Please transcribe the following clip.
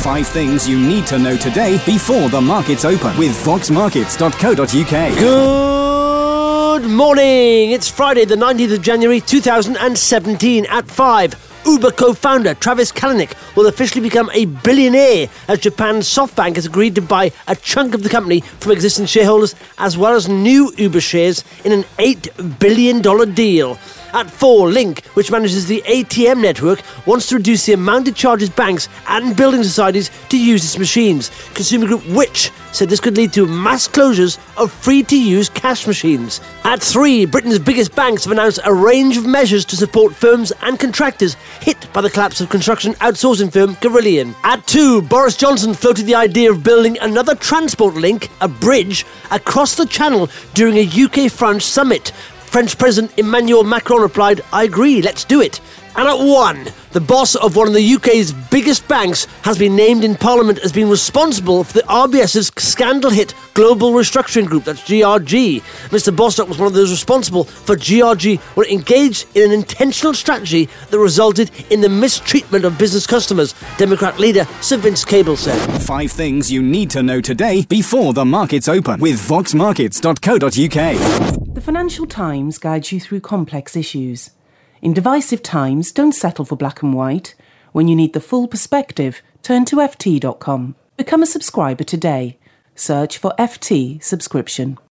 5 things you need to know today before the markets open with voxmarkets.co.uk. Good morning. It's Friday, the 19th of January 2017 at 5. Uber co-founder Travis Kalanick will officially become a billionaire as Japan's SoftBank has agreed to buy a chunk of the company from existing shareholders as well as new Uber shares in an $8 billion deal. At 4, Link, which manages the ATM network, wants to reduce the amount it charges banks and building societies to use its machines. Consumer group Which said this could lead to mass closures of free-to-use cash machines. At 3, Britain's biggest banks have announced a range of measures to support firms and contractors hit by the collapse of construction outsourcing firm Carillion. At 2, Boris Johnson floated the idea of building another transport link, a bridge, across the Channel during a UK-France summit. French President Emmanuel Macron replied, "I agree, let's do it." And at 1, the boss of one of the UK's biggest banks has been named in Parliament as being responsible for the RBS's scandal-hit Global Restructuring Group, that's GRG. Mr. Bostock was one of those responsible for GRG when it engaged in an intentional strategy that resulted in the mistreatment of business customers, Democrat leader Sir Vince Cable said. 5 things you need to know today before the markets open with voxmarkets.co.uk. The Financial Times guides you through complex issues. In divisive times, don't settle for black and white. When you need the full perspective, turn to ft.com. Become a subscriber today. Search for FT subscription.